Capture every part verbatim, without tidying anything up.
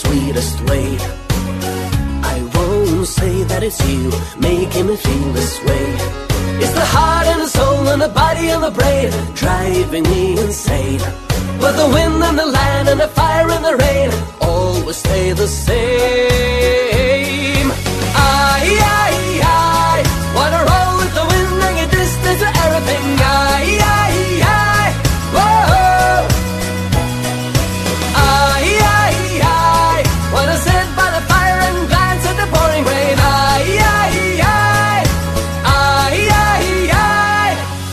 sweetest way. I won't say that it's you making me feel this way. It's the heart and the soul and the body and the brain driving me insane. But the wind and the land and the fire and the rain always stay the same. Aye, aye, aye, wanna roll with the wind and get distance to everything. Aye, aye, aye, whoa. Aye, aye, aye, wanna sit by the fire and glance at the pouring rain. Aye, aye, aye, aye, aye, aye.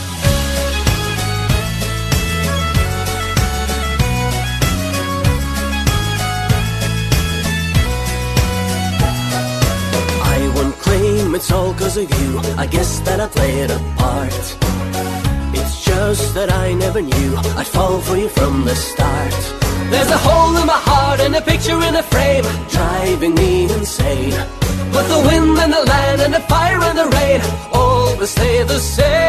I won't claim it's all cause of you, I guess that I played a part. It's just that I never knew I'd fall for you from the start. There's a hole in my heart and a picture in a frame driving me insane. But the wind and the land and the fire and the rain always stay the same.